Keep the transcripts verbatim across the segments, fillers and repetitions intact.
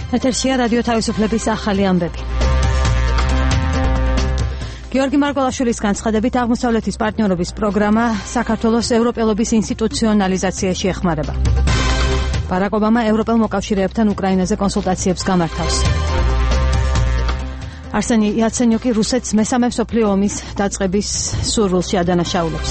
ეთერშია რადიო თავისუფლების ახალი ამბები. გიორგი მარგველაშვილის განცხადებით აღმოსავლეთის პარტნიორობის პროგრამა საქართველოს ევროპელობის ინსტიტუციონალიზაციაში ეხმარება. ბარაკ ობამა ევროპელ მოკავშირეებთან უკრაინაზე კონსულტაციებს გამართავს. არსენი იაცენიუკი რუსეთს მესამე მსოფლიო ომის დაწყების სურვილში ადანაშაულებს.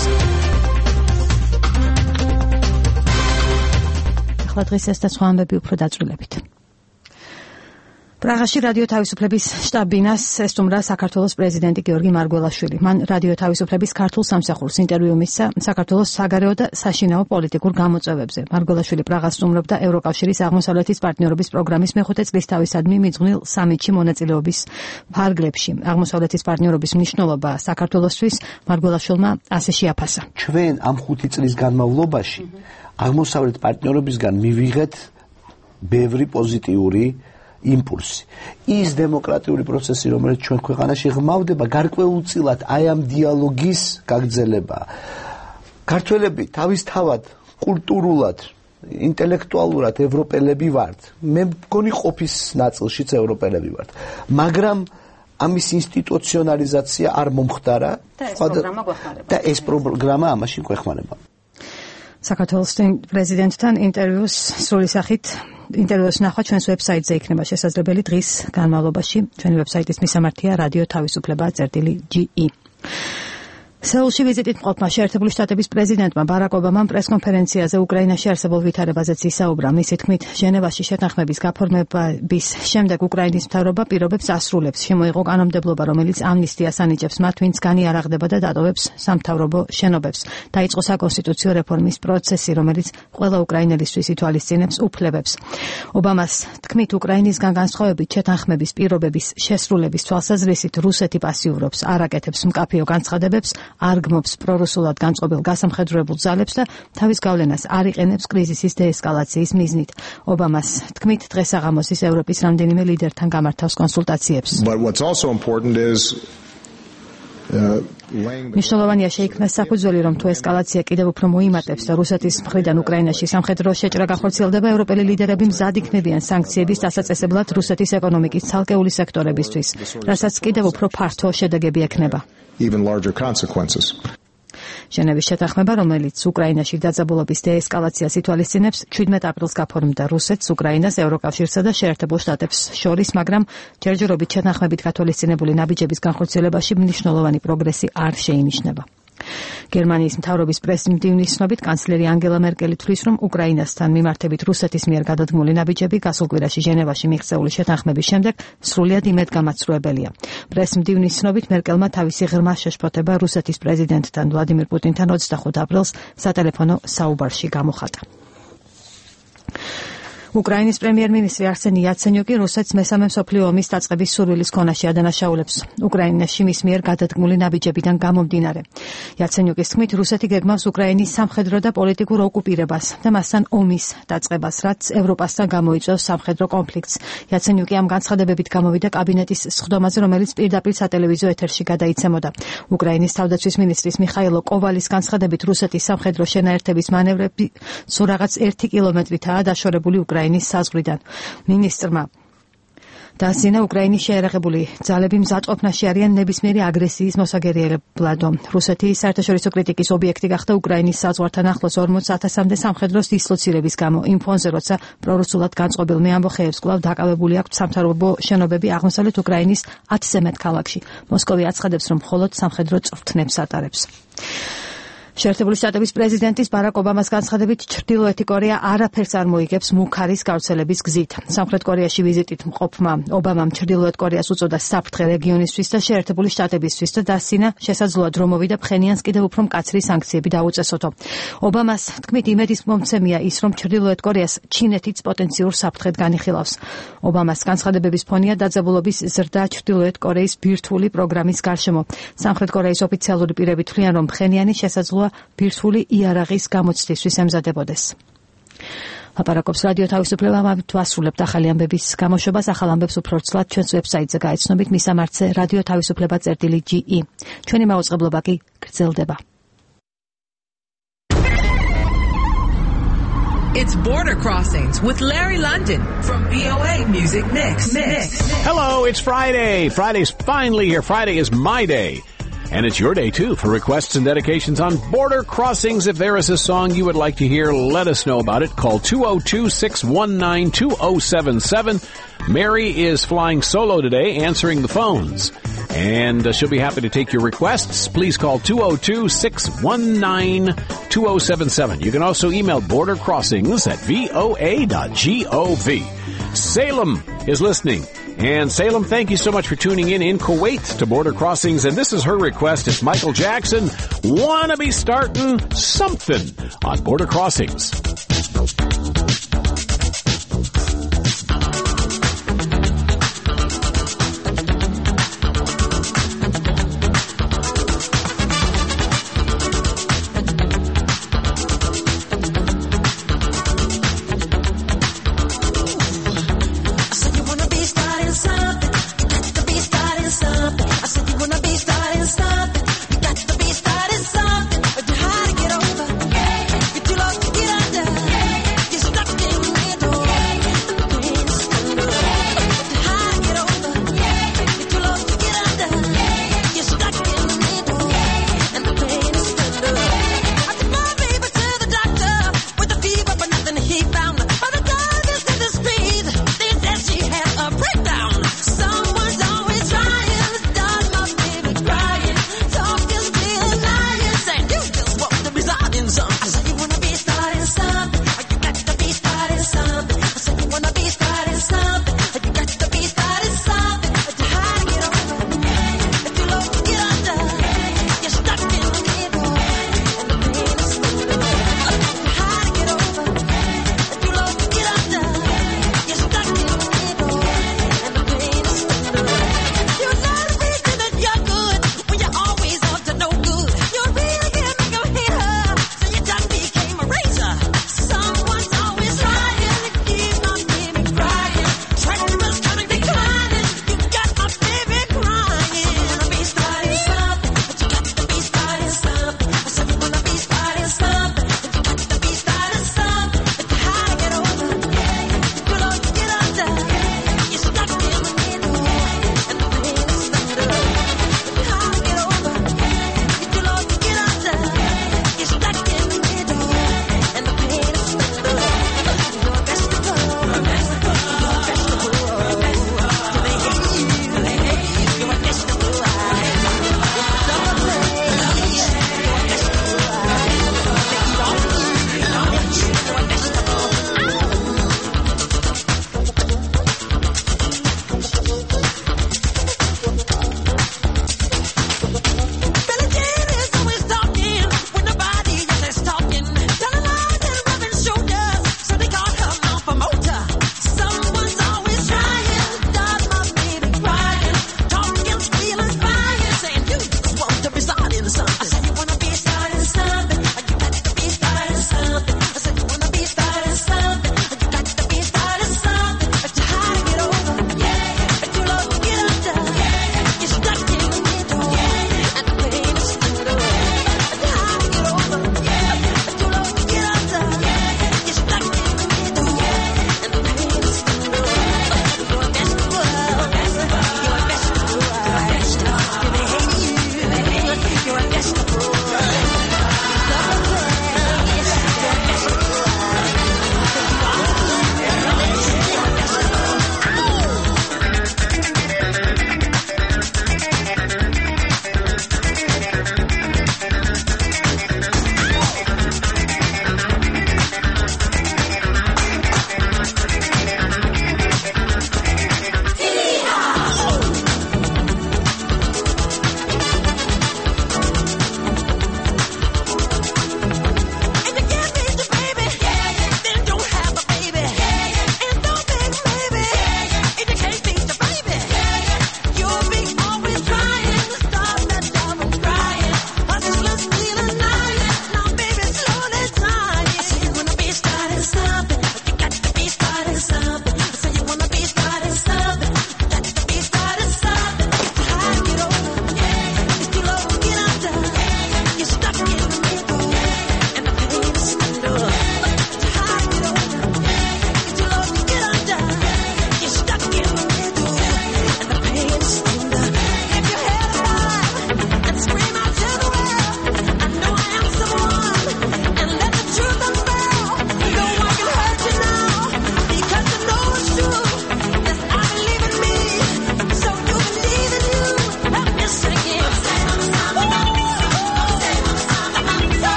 ახლა დღეს ეს და სხვა ამბები უფრო დაწვრილებით. პრაღაში რადიო თავისუფლების შტაბ-ბინას ესტუმრა საქართველოს პრეზიდენტი გიორგი მარგველაშვილი. მან რადიო თავისუფლების ქართულ სამსახურს ინტერვიუ მისცა საქართველოს საგარეო და საშინაო პოლიტიკურ გამოწვევებზე. მარგველაშვილი პრაღას სტუმრობდა ევროკავშირის აღმოსავლეთის პარტნიორობის პროგრამის მეხუთე წლისთავისადმი მიძღვნილ სამიტში მონაწილეობის ფარგლებში. აღმოსავლეთის პარტნიორობის მნიშვნელობა საქართველოსთვის მარგველაშვილმა ასე შეაფასა. ჩვენ ამ ხუთი წლის განმავლობაში აღმოსავლეთ პარტნიორობისგან მივიღეთ ბევრი პოზიტიური იმპულსი. ის დემოკრატიული პროცესი, რომელიც ჩვენ ქვეყანაში ღმავდება, გარკვეულწილად აი ამ დიალოგის გაგრძელება. ქართველები თავისთავად კულტურულად, ინტელექტუალურად ევროპელები ვართ. მე მგონი ყოფის ნაწილშიც ევროპელები ვართ. მაგრამ ამის ინსტიტუციონალიზაცია არ მომხდარა და ეს პროგრამა ამაში გვეხმარება. საქართველოს პრეზიდენტთან ინტერვიუს სრული სახით ინტერვიუს ნახვა ჩვენს ვებსაიტზე იქნება შესაძლებელი დღის განმავლობაში. ჩვენი ვებსაიტის მისამართია რადიო თავისუფლება წერტილი ჯი ი. სეულში ვიზიტით მყოფმა შეერთებული შტატების პრეზიდენტმა ბარაკ ობამამ პრესკონფერენციაზე უკრაინაში არსებულ ვითარებაზეც ისაუბრა. მისი თქმით, ჟენევაში შეთანხმების გაფორმების შემდეგ უკრაინის მთავრობა პირობებს ასრულებს. შემოიღო კანონმდებლობა, რომელიც ამნისტიას ანიჭებს მათ, ვინც განი არ აღდება და დატოვებს სამთავრობო შენობებს. დაიწყო საკონსტიტუციო რეფორმის პროცესი, რომელიც ყველა უკრაინელისთვის ითვალისწინებს უფლებებს. ობამას თქმით, უკრაინისგან განსხვავებით შეთანხმების პირობების შესრულების თვალსაზრისით რუსეთი პასიურობს, არ აკეთებს მკაფიო განცხადებებს, არ გმობს პრორუსულად განწყობილ გასამხედროებულ ძალებს და თავის გავლენას არ იყენებს კრიზისის დეესკალაციის მიზნით. ობამას თქმით, დღეს აღამოსის ევროპის რამდენიმე ლიდერთან გამართავს კონსულტაციებს. მნიშვნელოვანია შეიქმნას საფუძველი, რომ თუ ესკალაცია კიდევ უფრო მოიმატებს და რუსეთის მხრიდან უკრაინაში სამხედრო შეჭრა გახორციელდება, ევროპელი ლიდერები მზად იქნებიან სანქციების დასაწესებლად რუსეთის ეკონომიკის ცალკეული სექტორებისთვის, რასაც კიდევ უფრო ფართო შედეგები ექნება. even larger consequences. ჟენევის შეთანხმება, რომელიც უკრაინაში დაძაბულობის დეესკალაციას ითვალისწინებს, შვიდმეტ აპრილს გაფორმდა რუსეთს, უკრაინას, ევროკავშირსა და შეერთებულ შტატებს შორის, მაგრამ ჯერჯერობით შეთანხმებით გათვალისწინებული ნაბიჯების განხორციელებაში მნიშვნელოვანი პროგრესი არ შეინიშნება. გერმანიის მთავრობის პრესმდივნის ცნობით, კანცლერი ანგელა მერკელი თვლის, რომ უკრაინასთან მიმართებით რუსეთის მიერ გადადგმული ნაბიჯები გასულ კვირაში ჟენევაში მიღწეული შეთანხმების შემდეგ სრულიად იმედგამაცრუებელია. პრესმდივნის ცნობით, მერკელმა თავისი ღრმა შეშფოთება რუსეთის პრეზიდენტთან ვლადიმირ პუტინთან ოცდახუთ აპრილს სატელეფონო საუბარში გამოხატა. უკრაინის პრემიერ-მინისტრი არსენი იაცენიუკი რუსეთს მესამე მსოფლიო ომის დაწყების სურვილის ქონაში ადანაშაულებს. უკრაინაში მის მიერ გადადგმული ნაბიჯებიდან გამომდინარე. იაცენიუკის თქმით, რუსეთი გეგმავს უკრაინის სამხედრო და პოლიტიკურ ოკუპირებას და მასთან ომის დაწყებას, რაც ევროპასთან გამოიწვევს სამხედრო კონფლიქტს. იაცენიუკი ამ განცხადებებით გამოვიდა კაბინეტის სხდომაზე, რომელიც პირდაპირ სატელევიზიო ეთერში გადაიცემოდა. უკრაინის თავდაცვის მინისტრის მიხაილო კოვალის განცხადებით, რუსეთის სამხედრო შენაერთების მანევრები სულ რაღაც ერთი კილომეტრითაა დაშორებული უკრაინის საზღვრიდან. მინისტრმა დაასწინა, უკრაინის შეერაღებული ძალები მზადყოფნაში არიან ნებისმიერი აგრესიის მოსაგერიებლადო. რუსეთი საერთაშორისო კრიტიკის ობიექტი გახდა უკრაინის საზღვართან ახლოს ორმოც ათასამდე სამხედროს დისლოცირების გამო. იმ ფონზე, როცა პრორუსულად განწყობილ მეამბოხეებს კვლავ დაკავებული აქვთ სამთავრობო შენობები აღმოსავლეთ უკრაინის ათზე მეტ ქალაქში. მოსკოვი აცხადებს, რომ მხოლოდ სამხედრო წვრთნებს ატარებს. შეერთებული შტატების პრეზიდენტის ბარაკ ობამას განცხადებით, ჩრდილოეთი კორეა არაფერს არ მოიგებს მუქარის გავრცელების გზით. სამხრეთ კორეაში ვიზიტით მყოფმა ობამამ ჩრდილოეთ კორეას უწოდა საფრთხე რეგიონისთვის და შეერთებული შტატებისთვის და დასცინა შესაძლოა რომ მოვიდა ფხენიანს კიდევ უფრო მკაცრი სანქციები დაუწესოთო. ობამას თქმით, იმედის მომცემია ის, რომ ჩრდილოეთ კორეას ჩინეთიც პოტენციურ საფრთხედ განიხილავს. ობამას განცხადებების ფონია დაძაბულობის ზრდა ჩრდილოეთ კორეის ბირთვული პროგრამის გარშემო. სამხრეთ კორეის ოფიციალური პირები თვლიან, რომ ფხენიანი შესაძლოა ბირთვული იარაღის გამოცდისთვის ემზადებოდეს. ლაპარაკობს რადიო თავისუფლება, ამით ვასრულებთ ახალი ამბების გამოშვებას. ახალ ამბებს უფრო ცვლად ჩვენს ვებსაიტზე გაიცნობით, მისამართზე რადიო თავისუფლება წერტილი ჯი ი. ჩვენი მაუწყებლობა კი გრძელდება. It's Border Crossings with Larry London from V O A Music Mix. Mix. Hello, it's Friday. Friday's finally here. Friday is my day. And it's your day, too, for requests and dedications on Border Crossings. If there is a song you would like to hear, let us know about it. Call two oh two, six one nine, two oh seven seven. Mary is flying solo today, answering the phones. And uh, she'll be happy to take your requests. Please call two oh two, six one nine, two oh seven seven. You can also email Border Crossings at V O A dot gov. Salem is listening. And Salem, thank you so much for tuning in in Kuwait to Border Crossings. And this is her request. It's Michael Jackson. Wanna be starting something on Border Crossings. Get over, get too lost to get under.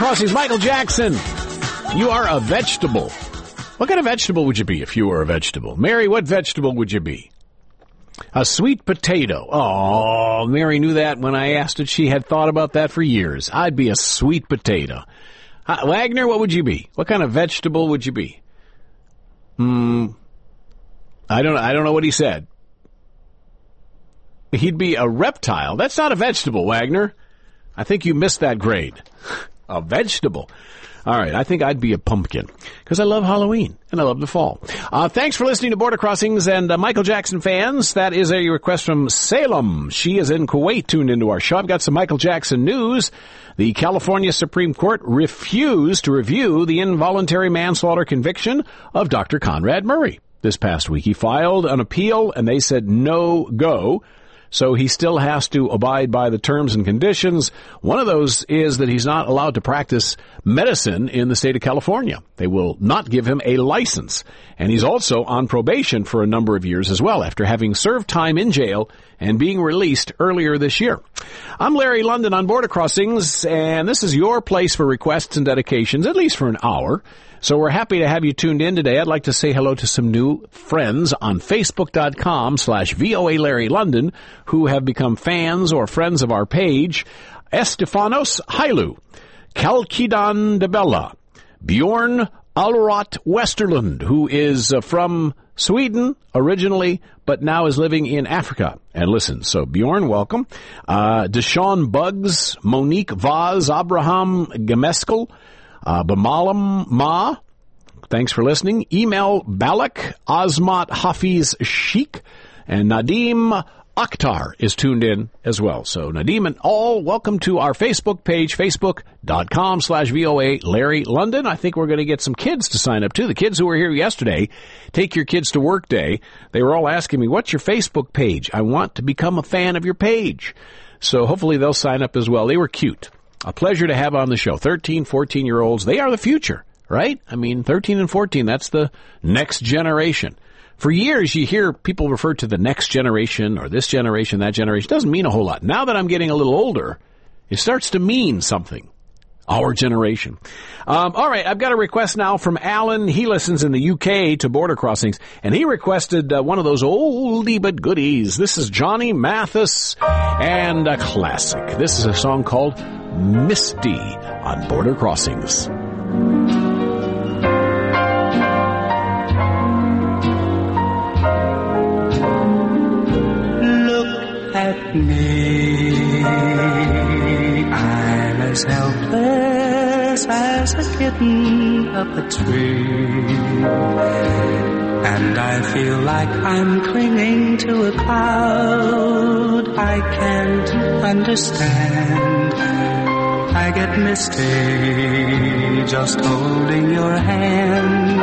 Crossings, Michael Jackson. You are a vegetable. What kind of vegetable would you be if you were a vegetable? Mary, what vegetable would you be? A sweet potato. Oh, Mary knew that when I asked her. She had thought about that for years. I'd be a sweet potato. Uh, Wagner, what would you be? What kind of vegetable would you be? Hmm. I don't. I don't know what he said. He'd be a reptile. That's not a vegetable, Wagner. I think you missed that grade. A vegetable. All right, I think I'd be a pumpkin because I love Halloween and I love the fall. Uh, thanks for listening to Border Crossings and uh, Michael Jackson fans. That is a request from Salem. She is in Kuwait, tuned into our show. I've got some Michael Jackson news. The California Supreme Court refused to review the involuntary manslaughter conviction of Doctor Conrad Murray. This past week, he filed an appeal and they said no go. So he still has to abide by the terms and conditions. One of those is that he's not allowed to practice medicine in the state of California. They will not give him a license. And he's also on probation for a number of years as well, after having served time in jail and being released earlier this year. I'm Larry London on Border Crossings, and this is your place for requests and dedications, at least for an hour. So we're happy to have you tuned in today. I'd like to say hello to some new friends on Facebook.com slash VOA Larry London who have become fans or friends of our page. Estefanos Hailu, Kalkidan Debella, Bjorn Alrot Westerlund, who is uh, from Sweden originally, but now is living in Africa and listens. So Bjorn, welcome. Uh, Deshaun Bugs, Monique Vaz, Abraham Gemeskel, Uh, Bamalam Ma, thanks for listening. Email Balak, Azmat Hafiz Sheikh, and Nadim Akhtar is tuned in as well. So Nadim and all, welcome to our Facebook page, facebook.com slash VOA Larry London. I think we're going to get some kids to sign up too. The kids who were here yesterday, Take Your Kids to Work Day, they were all asking me, what's your Facebook page? I want to become a fan of your page. So hopefully they'll sign up as well. They were cute. A pleasure to have on the show. thirteen, fourteen-year-olds, they are the future, right? I mean, thirteen and fourteen, that's the next generation. For years, you hear people refer to the next generation or this generation, that generation. It doesn't mean a whole lot. Now that I'm getting a little older, it starts to mean something. Our generation. Um, all right, I've got a request now from Alan. He listens in the U K to Border Crossings, and he requested uh, one of those oldie but goodies. This is Johnny Mathis and a classic. This is a song called Misty on Border Crossings. Look at me, I'm as helpless as a kitten up a tree, and I feel like I'm clinging to a cloud I can't understand. I get misty just holding your hand.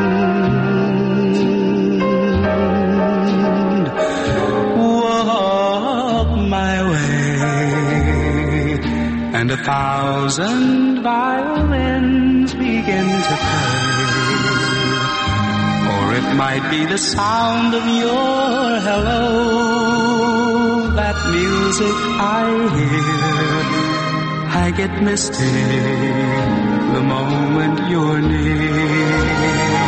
Walk my way, and a thousand violins begin to play. Or it might be the sound of your hello, that music I hear. I get misty the moment you're near.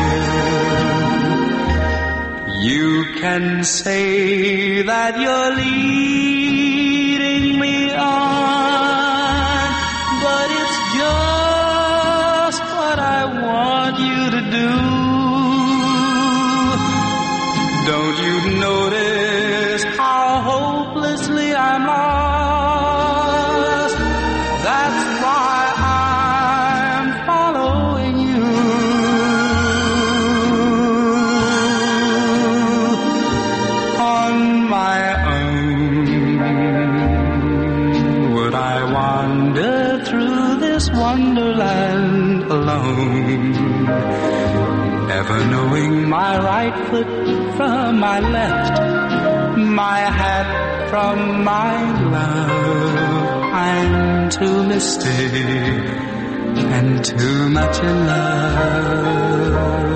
You can say that you're leading me on, but it's just what I want you to do. Don't you notice how hopelessly I'm lost? That's why I'm following you. On my own, would I wander through this wonderland alone, never knowing my right foot from my left, my hat from my glove. I'm too misty and too much in love.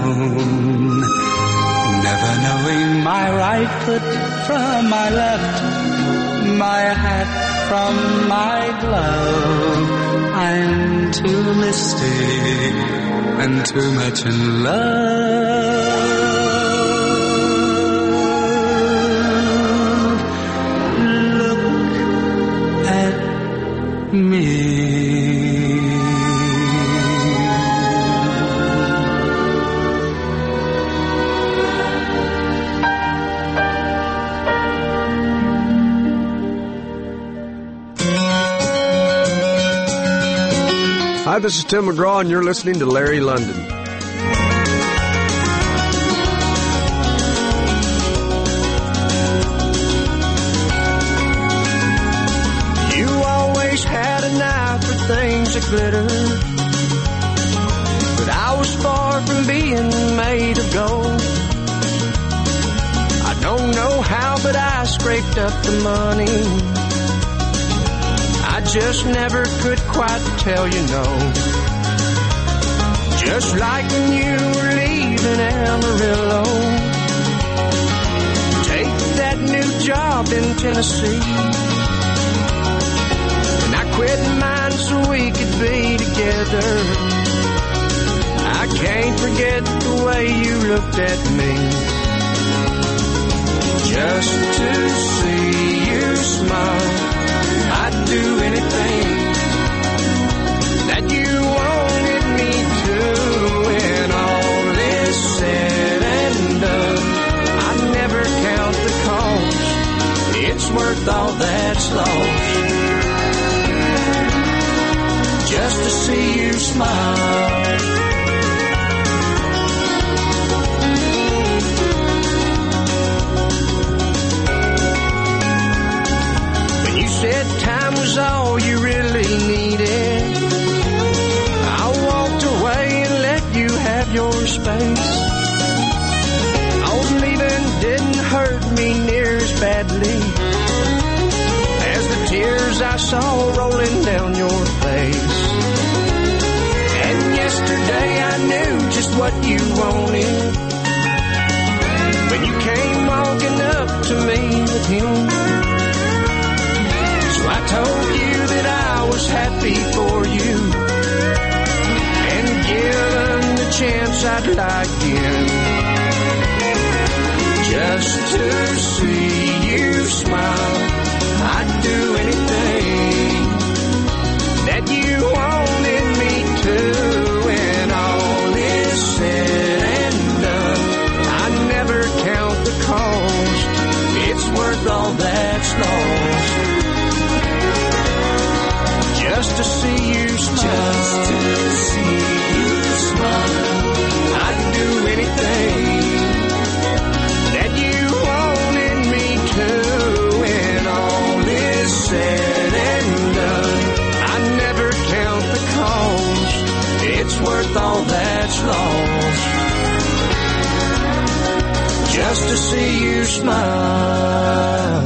alone, never knowing my right foot from my left, my hat from my glove. I'm too misty and too much in love. Look at me. Hi, this is Tim McGraw, and you're listening to Larry London. You always had an eye for things that glitter, but I was far from being made of gold. I don't know how, but I scraped up the money. I just never could quite tell you no. Just like when you were leaving Amarillo, take that new job in Tennessee, and I quit mine so we could be together. I can't forget the way you looked at me, just to see you smile. I'd do anything that you wanted me to. When all is said and done, I never count the cost. It's worth all that's lost, just to see you smile. Said time was all you really needed, I walked away and let you have your space. Oh, leaving didn't hurt me near as badly as the tears I saw rolling down your face. And yesterday I knew just what you wanted when you came walking up to me with him. I told you that I was happy for you, and given the chance I'd like in, just to see you smile. I'd do anything that you wanted me to. When all is said and done, I never count the cost. It's worth all that's lost, just to see you smile. Just to see you smile. I'd do anything that you wanted me to. When all is said and done, I never count the cost. It's worth all that's lost, just to see you smile.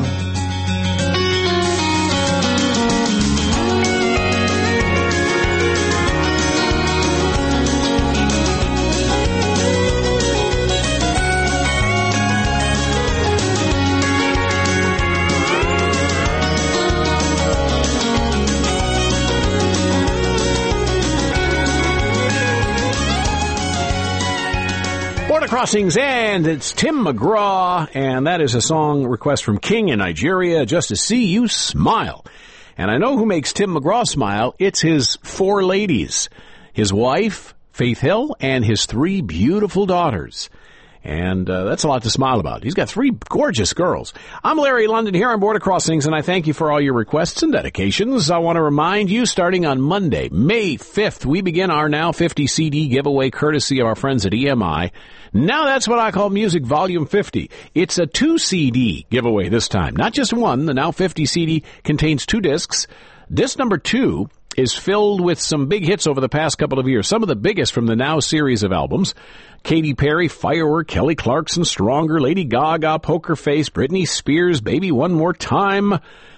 Border Crossings, and it's Tim McGraw, and that is a song request from King in Nigeria, Just to See You Smile. And I know who makes Tim McGraw smile. It's his four ladies, his wife, Faith Hill, and his three beautiful daughters. And uh, that's a lot to smile about. He's got three gorgeous girls. I'm Larry London here on Border Crossings, and I thank you for all your requests and dedications. I want to remind you, starting on Monday, May fifth, we begin our Now fifty C D giveaway courtesy of our friends at E M I. Now that's what I call Music Volume fifty. It's a two C D giveaway this time, not just one. The Now fifty C D contains two discs. Disc number two is filled with some big hits over the past couple of years, some of the biggest from the Now series of albums. Katy Perry, Firework, Kelly Clarkson, Stronger, Lady Gaga, Poker Face, Britney Spears, Baby One More Time,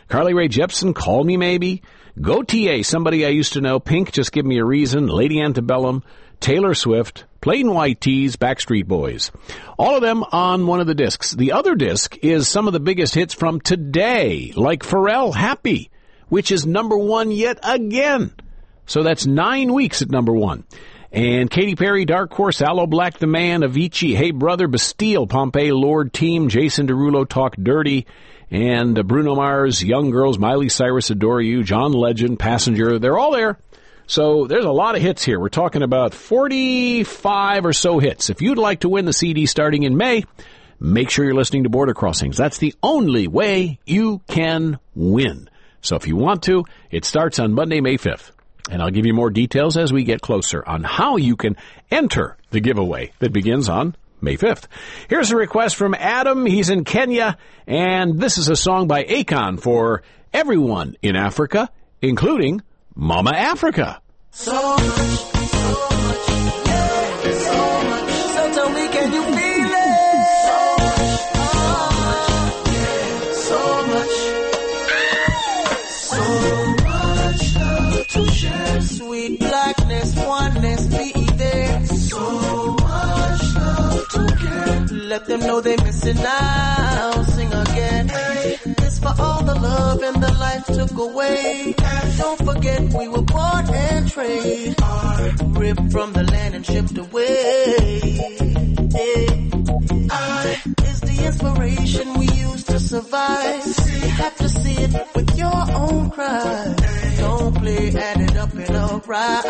Carly Rae Jepsen, Call Me Maybe. Gautier, Somebody I Used to Know. Pink, Just Give Me a Reason. Lady Antebellum. Taylor Swift. Plain White Tees, Backstreet Boys. All of them on one of the discs. The other disc is some of the biggest hits from today, like Pharrell, Happy, which is number one yet again. So that's nine weeks at number one. And Katy Perry, Dark Horse, Aloe Black, The Man, Avicii, Hey Brother, Bastille, Pompeii, Lord, Team, Jason Derulo, Talk Dirty, and uh, Bruno Mars, Young Girls, Miley Cyrus, Adore You, John Legend, Passenger. They're all there. So there's a lot of hits here. We're talking about forty-five or so hits. If you'd like to win the C D starting in May, make sure you're listening to Border Crossings. That's the only way you can win. So if you want to, it starts on Monday, May fifth. And I'll give you more details as we get closer on how you can enter the giveaway that begins on May fifth. Here's a request from Adam. He's in Kenya, and this is a song by Akon for everyone in Africa, including Mama Africa. So much, so much, yeah, so much. So tell me, can you feel it? So much, so much, so much love to share. Sweet blackness, oneness, be there. So much love to care. Let them know they missing out. Sing again. This for all the love and the life took away. Don't forget we were born and trained, ripped from the land and shipped away. I is the inspiration we use to survive. You have to see it with your own cry. Don't play, add it up and alright.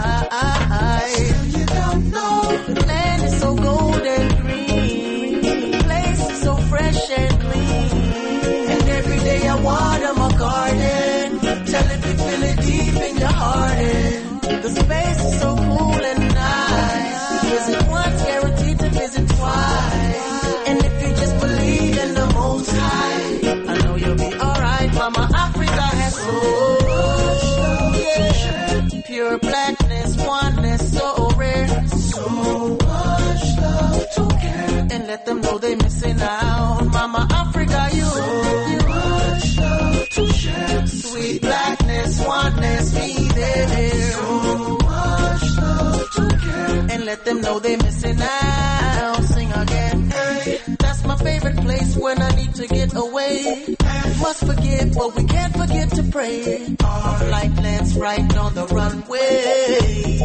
You don't know the land is so golden green, the place is so fresh and clean, and every day I water my garden. Tell it to feel it deep in your heart, and the space is so cool and nice. Visit once, guaranteed to visit twice. And if you just believe in the Most High, I know you'll be alright. Mama Africa has so much, yeah. Pure blackness, oneness, so rare. So much love to care, and let them know they missing out. Mama Africa, you so much love to share. Sweet blackness, oneness, be there. So much love to care, and let them know they missing out. Sing again. Hey, that's my favorite place when I need to get away. Must forgive, but we can't forget to pray. Our flight lands right on the runway.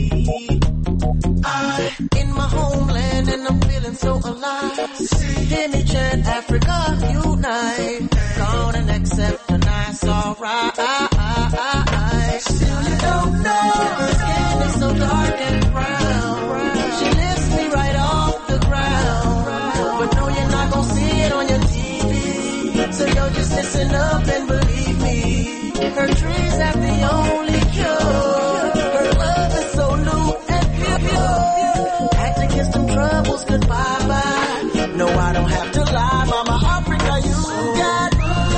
I in my homeland and I'm feeling so alive. Hear me chant, Africa unite. Gone and accept, and that's alright. Still you don't know, the skin is so dark and brown. She lifts me right off the ground, but no, you're not gonna see it on your T V. So yo, just listen up and believe me. Her trees have the only cure. Her love is so new and pure. Had to kiss them troubles goodbye bye. No, I don't have to lie, Mama Africa, you got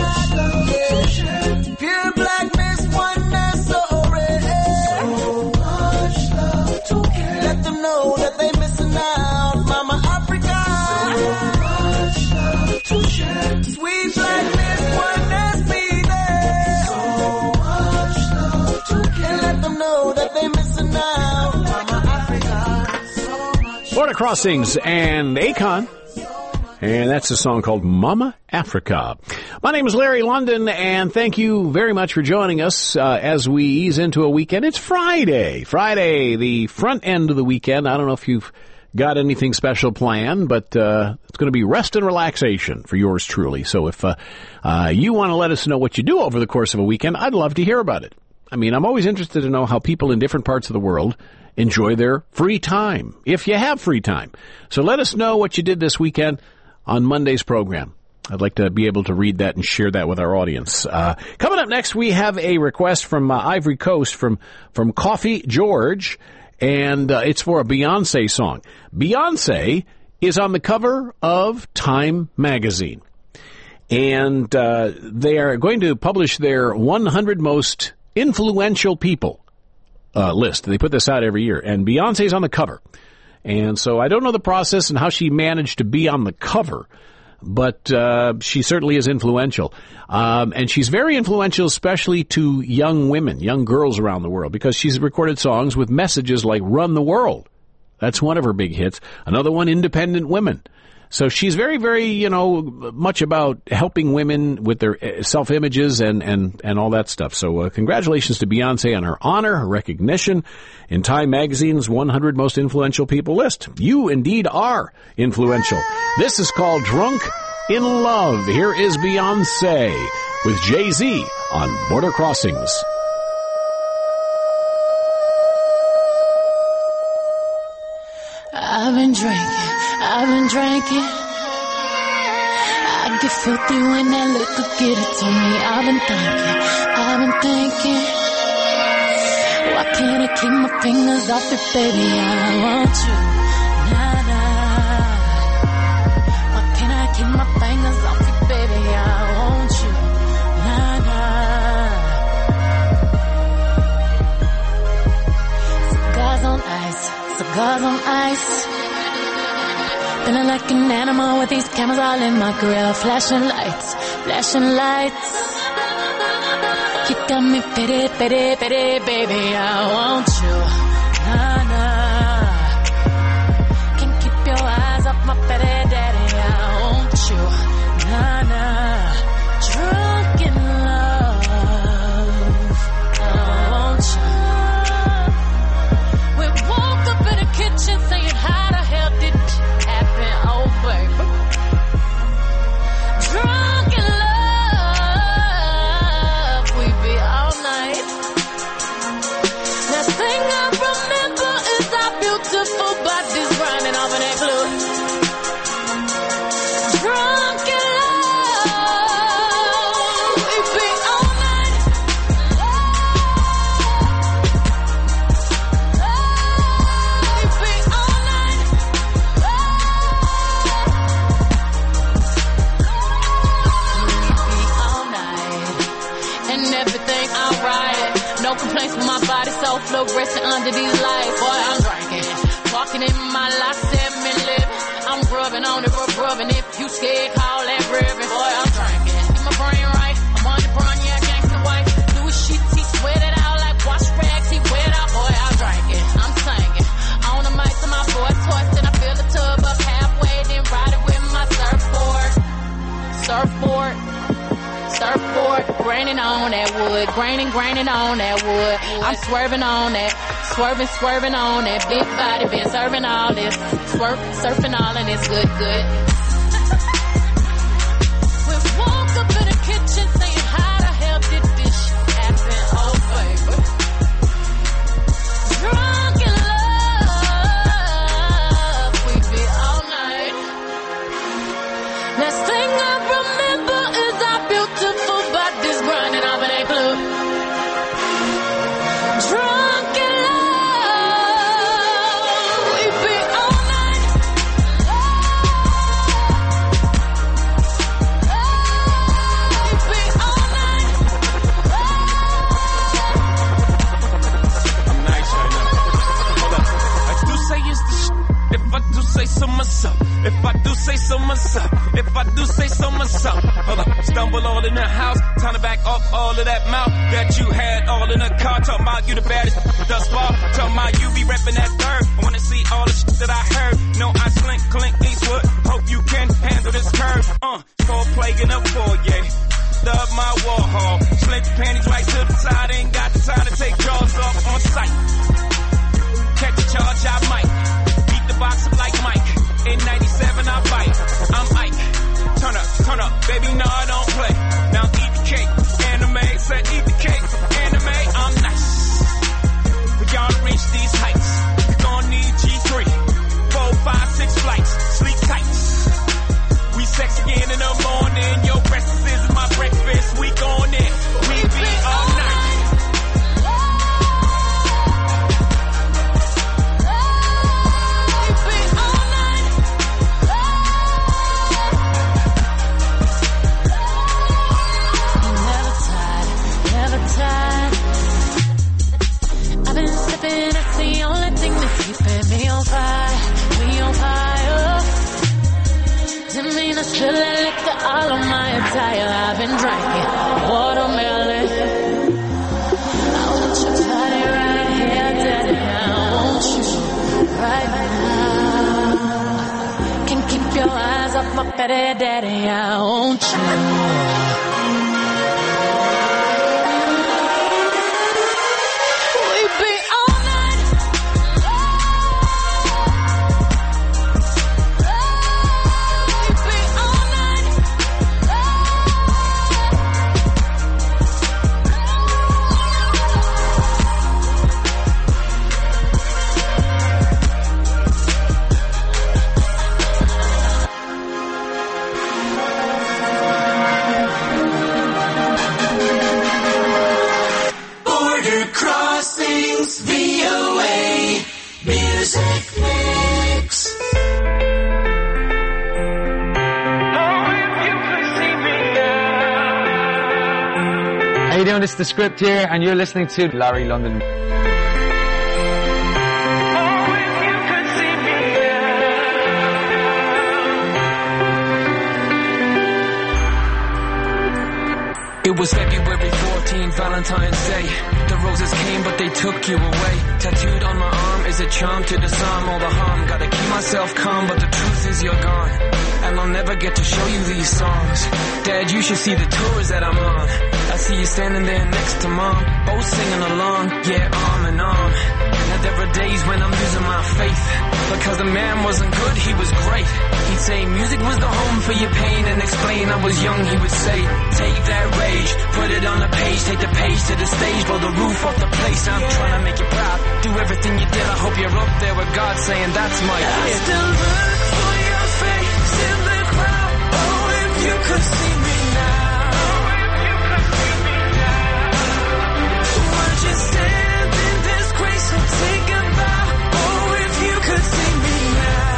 yeah. Pure blackness, oneness, so rare. So much love to care. Let them know that they missing out, Mama Africa. So much love to share. Sweet blackness, oneness, be there. So much love to care. And let them know that they missing out, Mama Africa. So much. Border Crossings and Akon. And that's a song called Mama Africa. My name is Larry London, and thank you very much for joining us uh, as we ease into a weekend. It's Friday. Friday, the front end of the weekend. I don't know if you've got anything special planned, but uh, it's going to be rest and relaxation for yours truly. So if uh, uh, you want to let us know what you do over the course of a weekend, I'd love to hear about it. I mean, I'm always interested to know how people in different parts of the world enjoy their free time, if you have free time. So let us know what you did this weekend on Monday's program. I'd like to be able to read that and share that with our audience. Uh, coming up next, we have a request from uh, Ivory Coast from, from Coffee George, and uh, it's for a Beyonce song. Beyonce is on the cover of Time magazine, and uh, they are going to publish their one hundred most influential people uh, list. They put this out every year, and Beyonce's on the cover. And so I don't know the process and how she managed to be on the cover, but uh, she certainly is influential. Um, and she's very influential, especially to young women, young girls around the world, because she's recorded songs with messages like Run the World. That's one of her big hits. Another one, Independent Women. So she's very, very, you know, much about helping women with their self-images and, and, and all that stuff. So uh, congratulations to Beyonce on her honor, her recognition in Time Magazine's one hundred Most Influential People list. You indeed are influential. This is called Drunk in Love. Here is Beyonce with Jay-Z on Border Crossings. I've been drinking, I've been drinking. I get filthy when that liquor get it to me. I've been thinking, I've been thinking. Why can't I keep my fingers off it, baby? I want you, nah, nah. Why can't I keep my fingers off it, baby? I want you, nah, nah. Cigars on ice, cigars on ice. Feeling like an animal with these cameras all in my grill. Flashing lights, flashing lights. You got me pity, pity, pity, baby. I want you, nah, nah. Can't keep your eyes off my pity, daddy. I want you, nah, nah. Drunk in love, I want you. We woke up in the kitchen saying, how the hell did it happen? Oh, baby. Drunk in love, we be all night. The thing I remember is our beautiful bodies grinding off in that glue. Drunk in love, we be all night. We be all night. We be all night. And everything alright. No complaints with my body, so fluorescent under these lights. Boy, I'm drinking. Walking in my life, seven living. I'm rubbing on it, rub rubbing. If you scared, call that ribbon. Boy, I'm drinking. Keep my brain right. I'm on the run, yeah, gangsta white. Louis sheets, he sweat it out like wash rags. He wet out, boy, I'm drinking. I'm singing. On the mic to my boy toys, then I fill the tub up halfway, then ride it with my surfboard. Surfboard. Surfboard, graining on that wood, graining, graining on that wood. I'm swerving on that, swerving, swerving on that big body, been serving all this, swerve, surfing all and it's good, good. We woke up in the kitchen saying, how the hell did this shit happen? Oh, baby. Drunk in love, we be all night. Last thing I remember is our beautiful bodies grinding off in that club. Drunk in love, we be all night. We be all night. I'm nice right now. Hold up. I do say it's the sh- if I do say so myself. If I do say so myself. If I do say so myself. Hold up. Stumble all in the house. Time to back up all of that mouth that you had all in the car. Talking about you the baddest thus far. Talking about you be repping that third. I wanna see all the shit that I heard. No, I slink, Clint Eastwood. Hope you can handle this curve. Uh, score plague in a foyer. Love my Warhol. Slip your panties right to the side. Ain't got the time to take jaws off on sight. Catch a charge, I might. Beat the box up like Mike. In ninety-seven, I bite. I'm Ike. Turn up, turn up, baby, no, I don't play. Now eat the cake, anime. Said eat the cake, anime. I'm nice. For y'all to reach these heights, you gon' need G three. Four, five, six flights. Sleep tight. We sex again in the morning. Your breakfast is my breakfast. We gon' in. We be all night. Spill that liquor all on my attire. I've been drinking watermelon. I want your body right here, daddy. I want you right now. Can keep your eyes off my petty daddy. I want you. It's The Script here, and you're listening to Larry London. It was February fourteenth, Valentine's Day. The roses came, but they took you away. Tattooed on my arm is a charm to disarm all the harm. Gotta keep myself calm, but the truth is you're gone. And I'll never get to show you these songs. Dad, you should see the tours that I'm on. I see you standing there next to Mom, both singing along, yeah, arm in arm. Now there are days when I'm losing my faith, because the man wasn't good, he was great. He'd say music was the home for your pain, and explain I was young, he would say, take that rage, put it on the page, take the page to the stage, blow the roof off the place. I'm trying to make you proud, do everything you did, I hope you're up there with God saying that's my kid. I still look for your face in the crowd. Oh, if you could see me now. Would you stand in disgrace or take a bow? Oh, if you could see me now.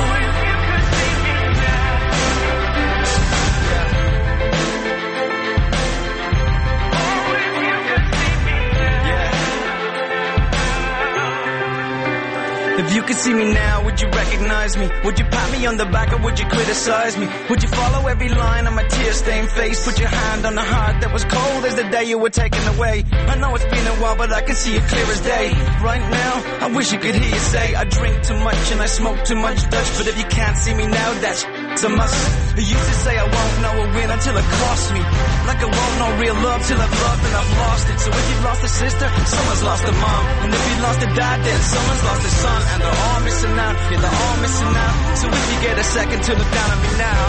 If you could see me now, would you recognize me? Would you pat me on the back or would you criticize me? Would you follow every line on my tear-stained face? Put your hand on the heart that was cold as the day you were taken away. I know it's been a while, but I can see it clear as day. Right now, I wish you could hear you say I drink too much and I smoke too much Dutch. But if you can't see me now, that's a must. You used to say I won't know a win until it costs me. Like I won't know real love till I've loved and I've lost it. So if you've lost a sister, someone's lost a mom. And if you've lost a dad, then someone's lost a son. And they're all missing out, yeah, they're all missing out. So if you get a second to look down at me now,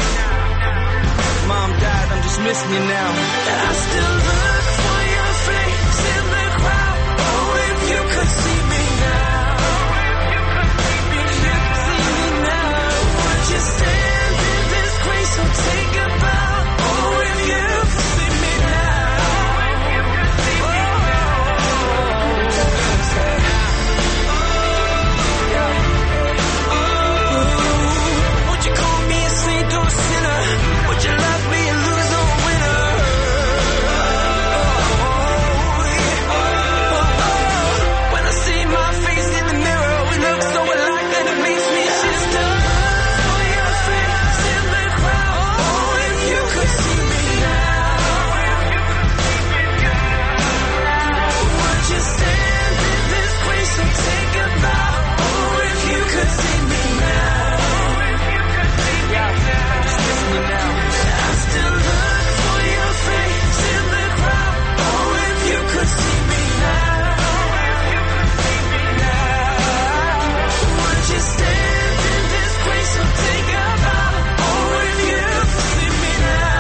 Mom, Dad, I'm just missing you now. I still look for your face in the crowd. Oh, if you could see me now. If you could see me now. Would you stand in disgrace or take a bow? Oh, if you could see me now. Oh, would you call me a saint or a sinner? Would you love me and lose or a winner? Oh, yeah. Oh, oh. When I see my face in the mirror, we look so alike that it makes me sister. For your face in the crowd. Oh, if you could see me now. Would you stand in disgrace or take a bow? Oh, if you could see me now. I still look for your face in the crowd. Oh, if you could see me now. Would you stand in disgrace or take a bow? Oh, if you could see me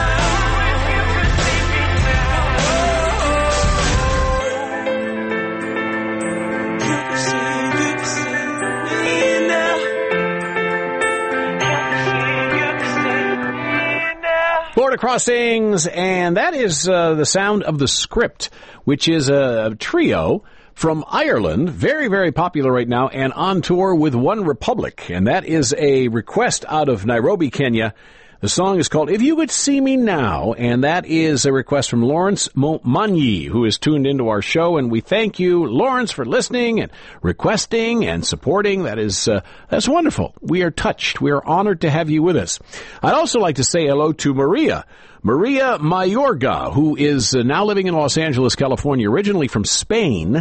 Border Crossings, and that is uh, the sound of The Script, which is a trio from Ireland, very, very popular right now, and on tour with One Republic. And that is a request out of Nairobi, Kenya. The song is called If You Could See Me Now, and that is a request from Lawrence Monyi, who is tuned into our show, and we thank you, Lawrence, for listening and requesting and supporting. That is, uh, that's wonderful. We are touched. We are honored to have you with us. I'd also like to say hello to Maria. Maria Mayorga, who is uh, now living in Los Angeles, California, originally from Spain,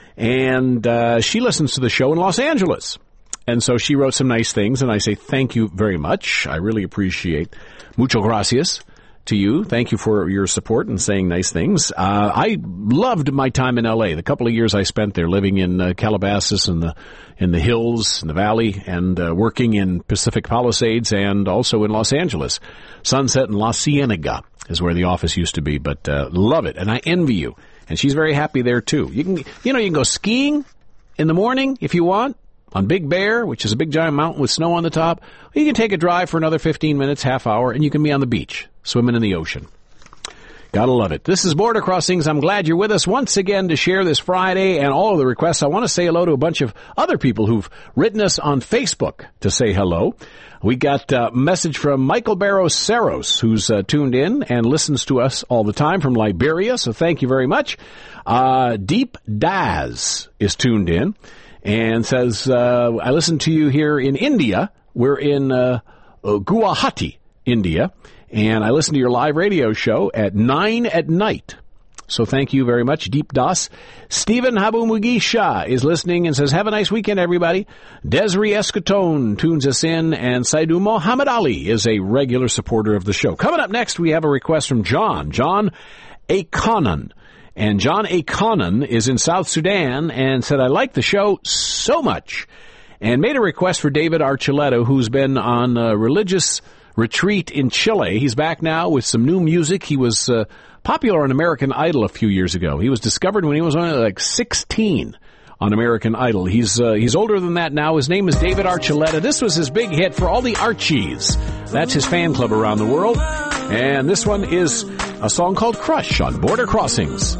and uh, she listens to the show in Los Angeles. And so she wrote some nice things, and I say thank you very much. I really appreciate. Mucho gracias to you. Thank you for your support and saying nice things. Uh, I loved my time in L A. The couple of years I spent there, living in uh, Calabasas and the in the hills, in the valley, and uh, working in Pacific Palisades and also in Los Angeles. Sunset and La Cienega is where the office used to be, but uh, love it, and I envy you. And she's very happy there too. You can, you know, you can go skiing in the morning if you want on Big Bear, which is a big giant mountain with snow on the top. You can take a drive for another fifteen minutes, half hour, and you can be on the beach, swimming in the ocean. Gotta love it. This is Border Crossings. I'm glad you're with us once again to share this Friday and all of the requests. I want to say hello to a bunch of other people who've written us on Facebook to say hello. We got a message from Michael Barros Saros, who's uh, tuned in and listens to us all the time from Liberia, so thank you very much. Uh, Deep Daz is tuned in and says, uh, I listen to you here in India. We're in uh, Guwahati, India, and I listen to your live radio show at nine at night. So thank you very much, Deep Das. Stephen Habumugisha is listening and says, have a nice weekend, everybody. Desiree Escatone tunes us in, and Saidu Mohammed Ali is a regular supporter of the show. Coming up next, we have a request from John, John Akanan. And John Akanan is in South Sudan and said, I like the show so much, and made a request for David Archuleta, who's been on a religious retreat in Chile. He's back now with some new music. He was uh, popular on American Idol a few years ago. He was discovered when he was only like sixteen on American Idol. He's uh, he's older than that now. His name is David Archuleta. This was his big hit for all the Archies. That's his fan club around the world. And this one is a song called Crush on Border Crossings.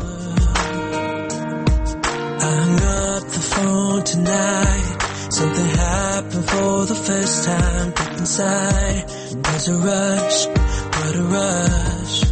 I hung up the phone tonight. Something happened for the first time deep inside. There's a rush, what a rush.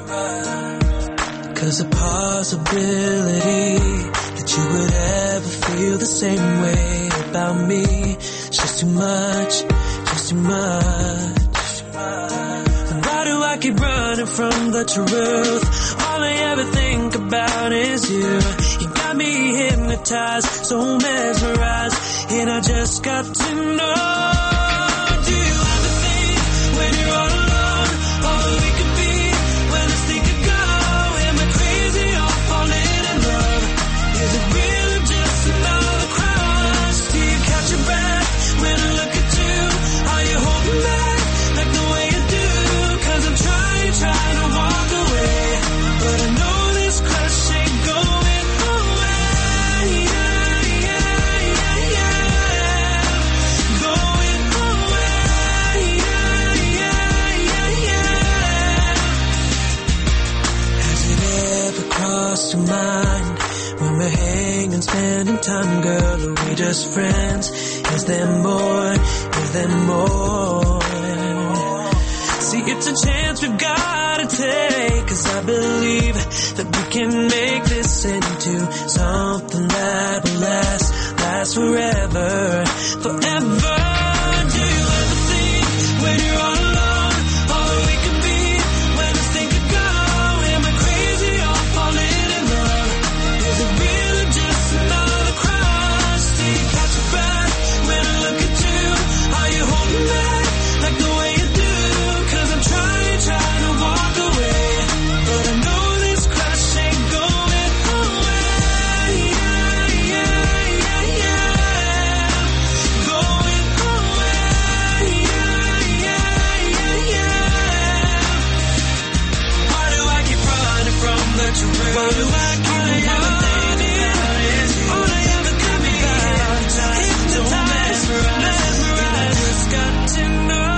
Cause the possibility that you would ever feel the same way about me is just too much, just too much. Why do I keep running from the truth? All I ever think about is you. You got me hypnotized, so mesmerized, and I just got to know. Do you ever think when you're all alone, all we could be, when this thing could go? Am I crazy or falling in love? Is it real or just another crush? Do you catch your breath when I look at you? Are you holding back like the way you do? Cause I'm trying, trying to walk away, but I know this crush ain't going away. Yeah, yeah, yeah, yeah. Going away. Yeah, yeah, yeah, yeah. Has it ever crossed your mind when we're hanging, spending time, girl? Are we just friends? Is there more? Is there more? See, it's a chance we've gotta take, cause I believe that we can make this into something that will last, last forever, forever. Do you ever think when you're all alone, all we could be, when this thing could go? Am I crazy or falling in love? Is it real or just another crush? Do you catch your breath when I look at you? Are you holding back like the way you do? Cause I'm trying, trying to walk away, but I know this crush ain't going away. Yeah, yeah, yeah, yeah. Going away. Yeah, yeah, yeah, yeah. Why do I keep running from the truth? Why do I keep running? All I ever think about is hypnotized, mesmerized. I just got to know.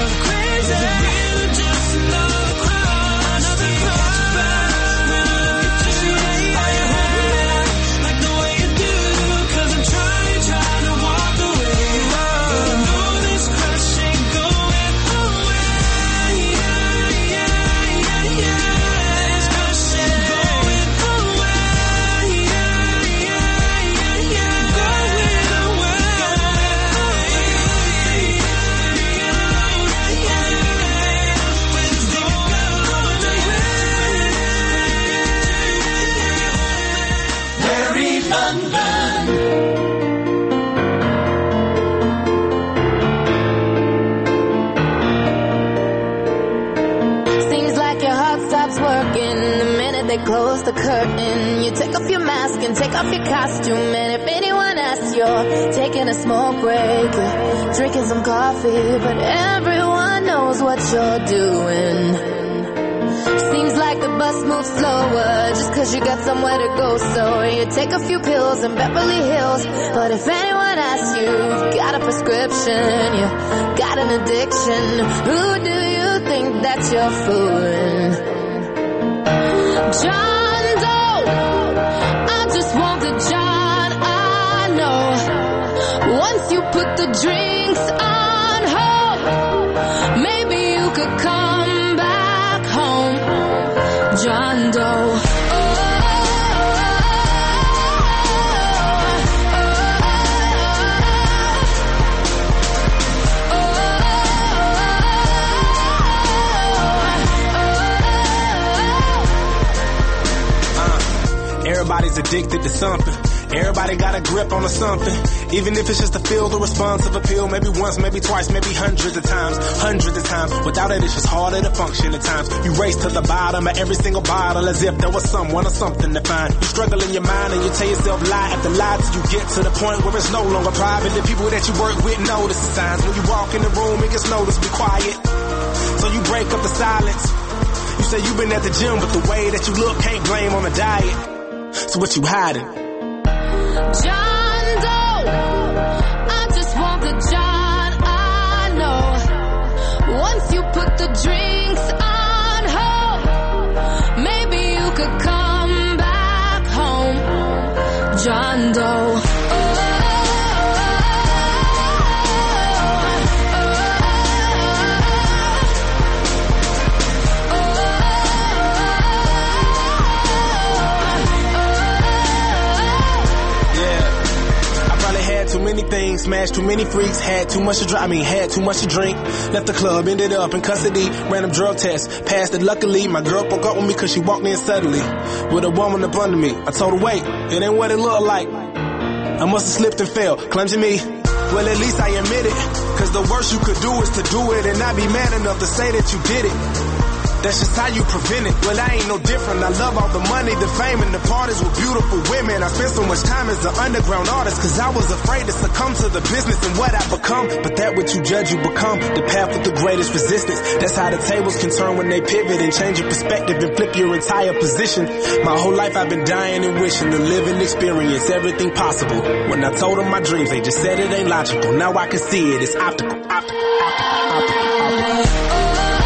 Crazy. curtain. You take off your mask and take off your costume. And if anyone asks, you're taking a smoke break, you're drinking some coffee, but everyone knows what you're doing. Seems like the bus moves slower just cause you got somewhere to go. So you take a few pills in Beverly Hills, but if anyone asks you, you got a prescription, you got an addiction, who do you think that you're fooling? John Doe, I just want the John I know. Once you put the drinks on hold, maybe you could come back home. John Doe. Everybody's addicted to something. Everybody got a grip on something. Even if it's just to feel the response of a pill. Maybe once, maybe twice, maybe hundreds of times. Hundreds of times. Without it, it's just harder to function at times. You race to the bottom of every single bottle as if there was someone or something to find. You struggle in your mind and you tell yourself lie after lie till you get to the point where it's no longer private. The people that you work with notice the signs. When you walk in the room, it gets noticed. Be quiet. So you break up the silence. You say you've been at the gym, but the way that you look can't blame on the diet. So what you hiding? John Doe, I just want the John I know. Once you put the drinks on hold, maybe you could come back home. John Doe. Too many things, smashed too many freaks, had too much to drink, I mean had too much to drink, left the club, ended up in custody, random drug test, passed it luckily, my girl broke up with me cause she walked in suddenly, with a woman up under me, I told her wait, it ain't what it looked like, I must have slipped and fell, clumsy me, well at least I admit it, cause the worst you could do is to do it and not be man enough to say that you did it. That's just how you prevent it. Well, I ain't no different. I love all the money, the fame, and the parties with beautiful women. I spent so much time as an underground artist cause I was afraid to succumb to the business and what I become. But that what you judge, you become. The path with the greatest resistance. That's how the tables can turn when they pivot and change your perspective and flip your entire position. My whole life I've been dying and wishing to live and experience everything possible. When I told them my dreams, they just said it ain't logical. Now I can see it. It's optical. Optical. Optical. Optical. Optical.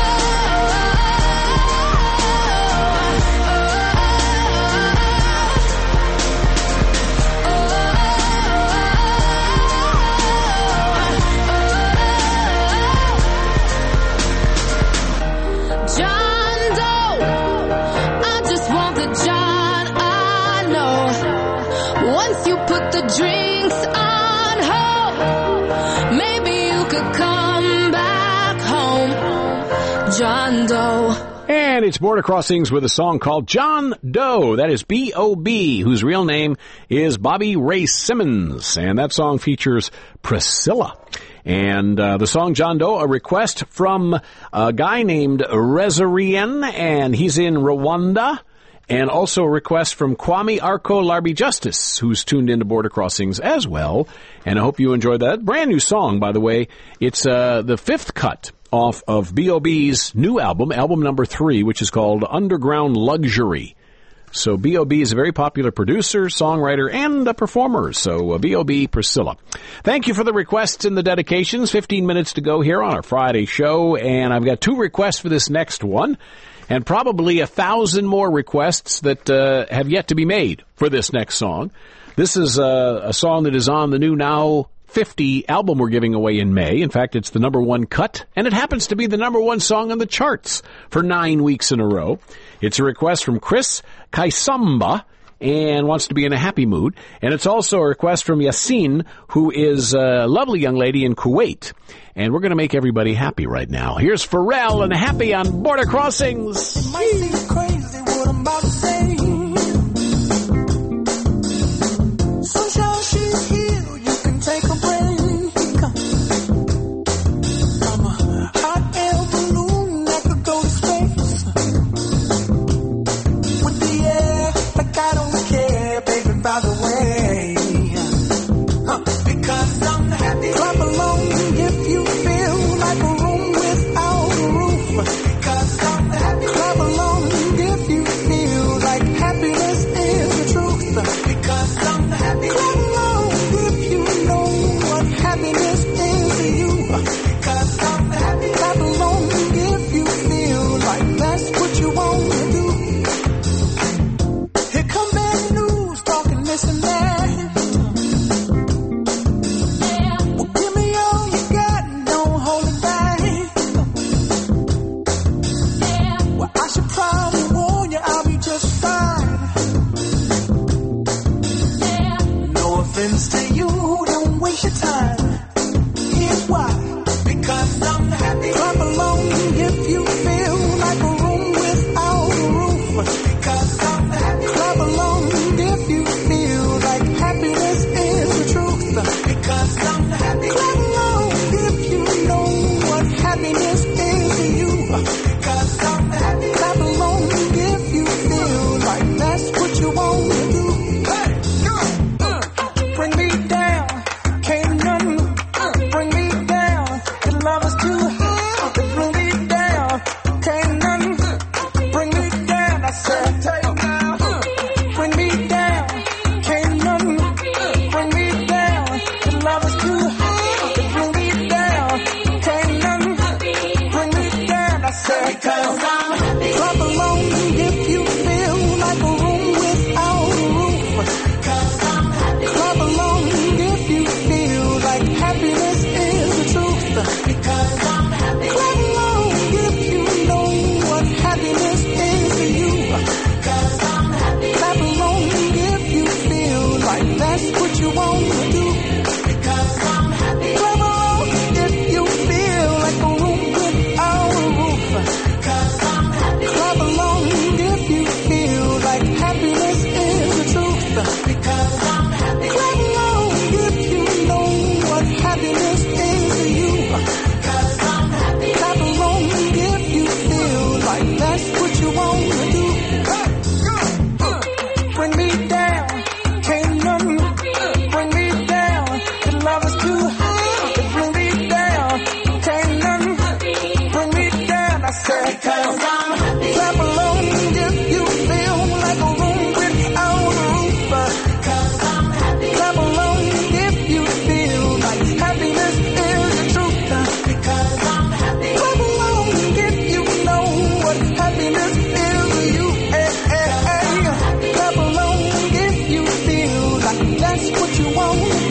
The drinks on hold, maybe you could come back home. John Doe. And it's Border Crossings with a song called John Doe. That is B O B, whose real name is Bobby Ray Simmons. And that song features Priscilla. And uh, the song John Doe, a request from a guy named Rezarien, and he's in Rwanda. And also a request from Kwame Arko Larbi Justice, who's tuned into Border Crossings as well. And I hope you enjoyed that. Brand new song, by the way. It's uh, the fifth cut off of B O B's new album, album number three, which is called Underground Luxury. So B O B is a very popular producer, songwriter, and a performer. So uh, B O B, Priscilla. Thank you for the requests and the dedications. fifteen minutes to go here on our Friday show. And I've got two requests for this next one. And probably a thousand more requests that uh, have yet to be made for this next song. This is uh, a song that is on the new Now fifty album we're giving away in May. In fact, it's the number one cut, and it happens to be the number one song on the charts for nine weeks in a row. It's a request from Chris Kaisamba, and wants to be in a happy mood. And it's also a request from Yassine, who is a lovely young lady in Kuwait. And we're going to make everybody happy right now. Here's Pharrell and Happy on Border Crossings. It might seem crazy what I'm about to say. Sunshine, she's here. You can take a break. I'm a hot air balloon that could go to space. With the air like waste your time. Here's why. Because I'm happy. Clap along if you feel like a room without a roof. Because I'm happy. Clap along if you feel like happiness is the truth. Because I'm happy. Clap along if you know what happiness is to you. Because I'm happy. Clap along if you feel like that's what you want to do. Hey, go, uh, bring me down. Can't none uh, bring me down. The love is too high to bring me down. Can't none uh, bring me down. I said, take now. Uh, bring me down. Can't none uh, bring me down. The love is too high to bring me down. Can't none uh, bring me down. I said, because I'm happy. Clap along if you feel like a room without a roof. Because I'm happy. Clap along if you feel like happiness is the truth. Because I'm happy. Clap along if you know what happiness is to you. Because I'm happy. Clap along if you feel like that's what you want to do. Because I'm happy. Clap along if you feel like a room without a roof. Because I'm happy. Clap along if you feel like happiness is the truth. Because I'm happy. Clap along if you know what happiness is to you. Because I'm happy. Clap along if you feel like that's what you want to do. Hey, go, uh, bring me down. Can't none uh, bring me down. The love is too high to bring me down. Can't none uh, bring me down. I said, because I'm happy. Clap along if you feel like a room without a roof. Because I'm happy. Clap along if you feel like happiness is the truth. Because I'm happy. Clap along if you know what happiness is to you. Hey, hey, hey. Clap along if you feel like that's what you want to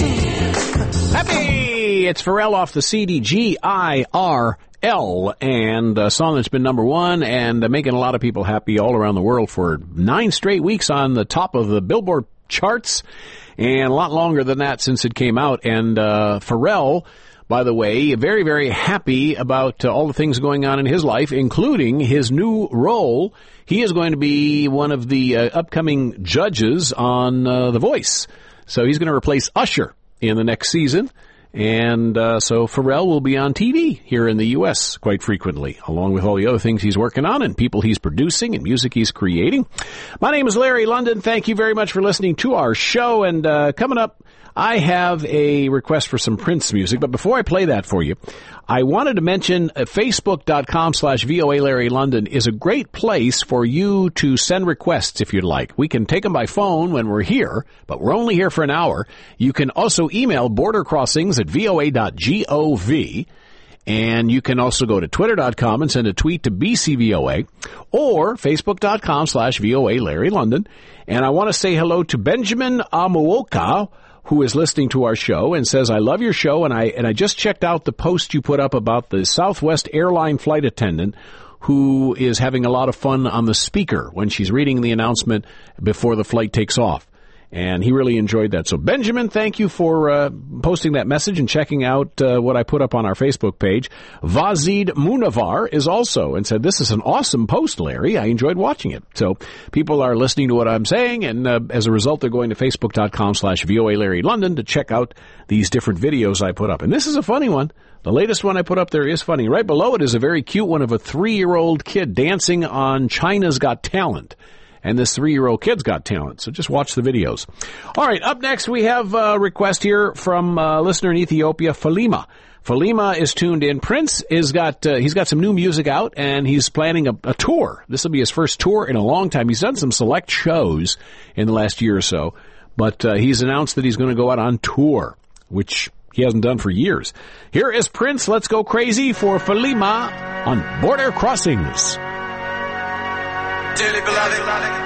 do. Happy! It's Pharrell off the C D G I R L, and a song that's been number one and uh, making a lot of people happy all around the world for nine straight weeks on the top of the Billboard charts, and a lot longer than that since it came out. And uh, Pharrell, by the way, very, very happy about uh, all the things going on in his life, including his new role. He is going to be one of the uh, upcoming judges on uh, The Voice. So he's going to replace Usher in the next season. And uh, so Pharrell will be on T V here in the U S quite frequently, along with all the other things he's working on and people he's producing and music he's creating. My name is Larry London. Thank you very much for listening to our show. And uh, coming up, I have a request for some Prince music. But before I play that for you, I wanted to mention uh, Facebook.com slash VOA Larry London is a great place for you to send requests if you'd like. We can take them by phone when we're here, but we're only here for an hour. You can also email border crossings at voa dot gov. And you can also go to twitter dot com and send a tweet to B C V O A or Facebook.com slash VOA Larry London. And I want to say hello to Benjamin Amuoka, who is listening to our show and says, I love your show, and I and I just checked out the post you put up about the Southwest airline flight attendant who is having a lot of fun on the speaker when she's reading the announcement before the flight takes off. And he really enjoyed that. So, Benjamin, thank you for uh, posting that message and checking out uh, what I put up on our Facebook page. Vazid Munavar is also and said, this is an awesome post, Larry. I enjoyed watching it. So, people are listening to what I'm saying, and uh, as a result, they're going to Facebook.com slash VOA Larry London to check out these different videos I put up. And this is a funny one. The latest one I put up there is funny. Right below it is a very cute one of a three-year-old kid dancing on China's Got Talent. And this three-year-old kid's got talent, so just watch the videos. All right, up next we have a request here from a listener in Ethiopia, Falima. Falima is tuned in. Prince is got uh, he's got some new music out, and he's planning a, a tour. This will be his first tour in a long time. He's done some select shows in the last year or so, but uh, he's announced that he's going to go out on tour, which he hasn't done for years. Here is Prince. Let's go crazy for Falima on Border Crossings. Dearly beloved,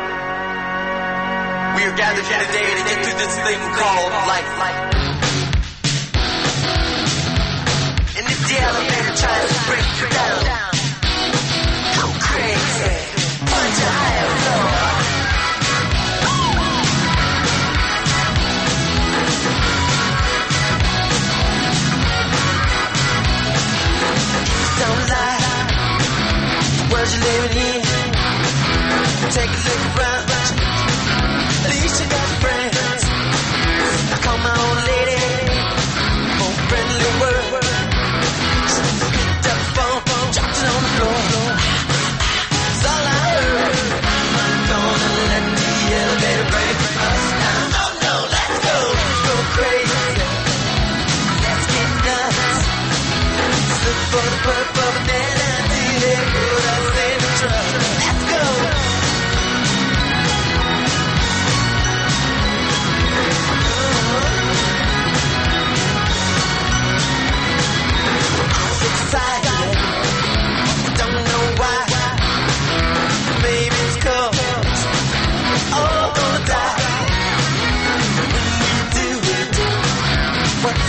we are gathered here today to get through this thing called life. And if the elevator tries to break you down, go crazy, punch a higher floor.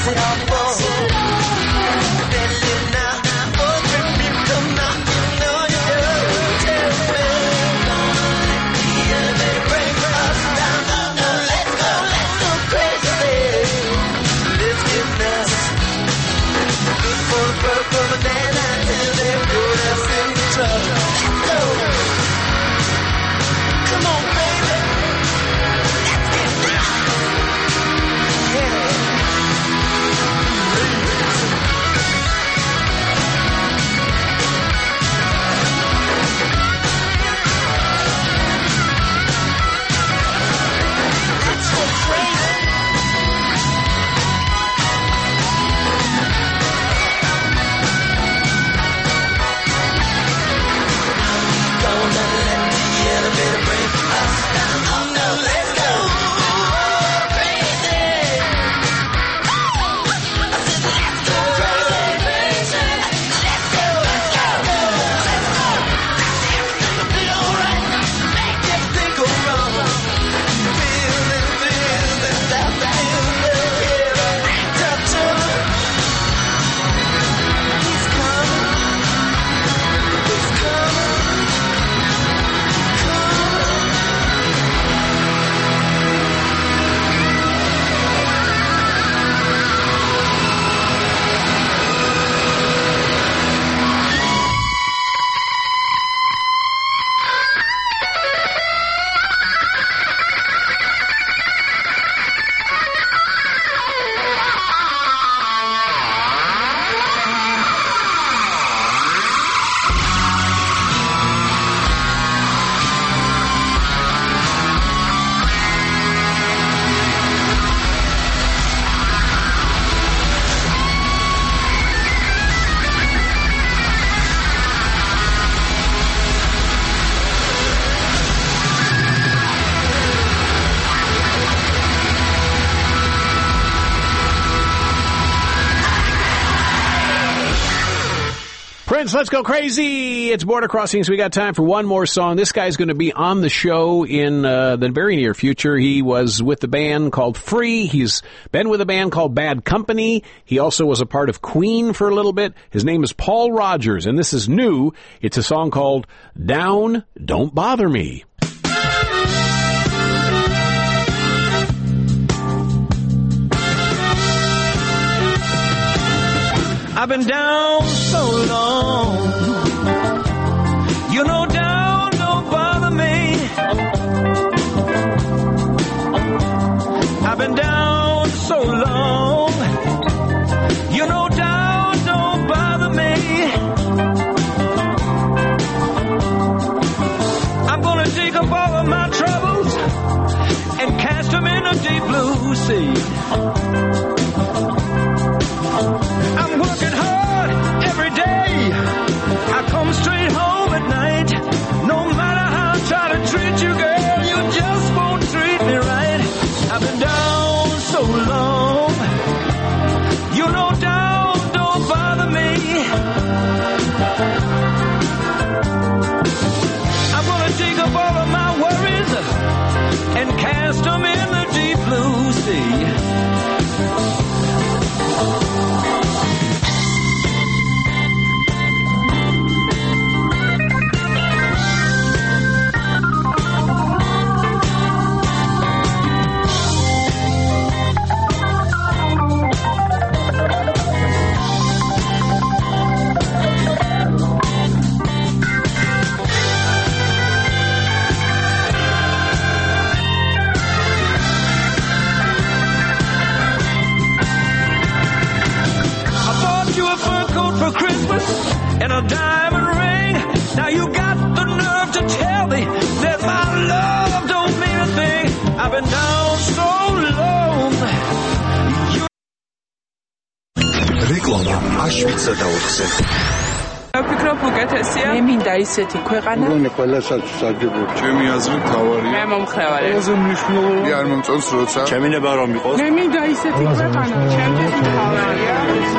What's it all for? Better now, before the people come knocking on your door. Tell me, you better bring us down. Now let's go, let's go crazy. Let's get nuts. Look for the purple banana till they put us in the truck. Let's go. Come on, baby. Let's get nuts. Yeah. Let's go crazy. Gonna let the elevator bring us down. Oh no, let's go crazy. I said let's go crazy. Let's go, let's go, let's go. Everything'll be alright. Make this thing go wrong. Feeling, feeling, that feeling. Yeah, tough trouble. He's coming. He's coming. Prince, let's go crazy. It's Border Crossings. We got time for one more song. This guy's going to be on the show in uh, the very near future. He was with the band called Free. He's been with a band called Bad Company. He also was a part of Queen for a little bit. His name is Paul Rogers, and this is new. It's a song called Down, Don't Bother Me. I've been down so long. You know, down don't bother me. I've been down so long. You know, down don't bother me. I'm gonna dig up all of my troubles and cast them in a deep blue sea. I'm working hard every day. I come straight home at night. No matter how I try to treat you, girl, you just won't treat me right. I've been down so long. You know, down don't bother me. I'm gonna dig up all of my worries and cast them in the deep blue sea. And a diamond ring. Now you got the nerve to tell me that my love don't mean a thing. I've been down so long. You... რეკლამა აშვიცა და ოთხზე. ვფიქრობ უკეთესია. მე მინდა ისეთი ქვეყანა. მგონი ყველასაც საგებო. ჩემი აზრით თავარია. მე მომხდევარი. ყველაზე მნიშვნელოვანი არ მომწონს როცა. ჩემი ნება რომ იყოს. მე მინდა ისეთი ქვეყანა. ჩემთვის თავარია.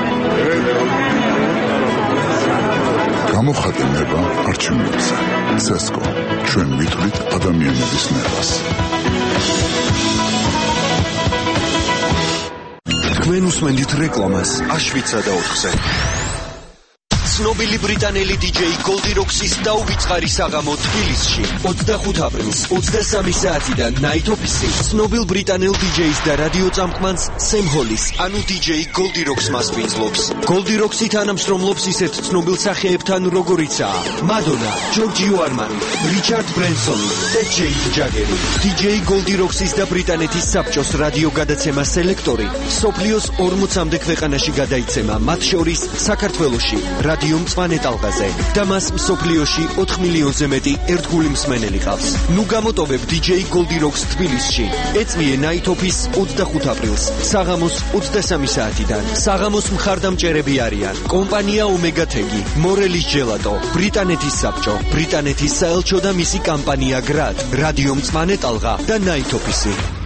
გამოხატება არჩევნებზე. ცესკო, ჩვენ ვითვლით ადამიანების ნებას. თქვენ უსმენთ გისმენდით რეკლამას აშვიცა და ოთხზე. ცნობილი ბრიტანელი დიჯეი Goldy Rocks-ის დაუვიწყარი საღამო თბილისში ოცდახუთი აპრილს ოცდასამი საათიდან Night Office-ი ცნობილ ბრიტანელ დიჯეის და რადიო წამყვანს Sam Hollis, ანუ დიჯეი Goldy Rocks მასპინძლობს. Goldy Rocks-ი თანამშრომლობს ისეთ ცნობილ სახეებთან, როგორიცაა Madonna, Giorgio Armani, Richard Branson და Jake Jagger. დიჯეი Goldy Rocks-ის და ბრიტანეთის საბჭოს რადიო გადაცემა სელექტორი სოფლიოს ორმოცამდე ქვეყანაში გადაიცემა, მათ შორის საქართველოში რადიო მწვანე ტალღაზე და მას მსოფლიოში ოთხ მილიონზე მეტი ერთგული მსმენელი ყავს. ნუ გამოტოვებ დიჯეი Goldy Rocks თბილისში. ეწვიე Night Office ოცდახუთი აპრილს საღამოს ოცდასამი საათიდან. საღამოს მხარდამჭერები არიან კომპანია Omega Tegi, Morelis Gelato, ბრიტანეთის საბჭო, ბრიტანეთის საელჩო და მისი კამპანია Grad, რადიო მწვანე ტალღა და Night Office.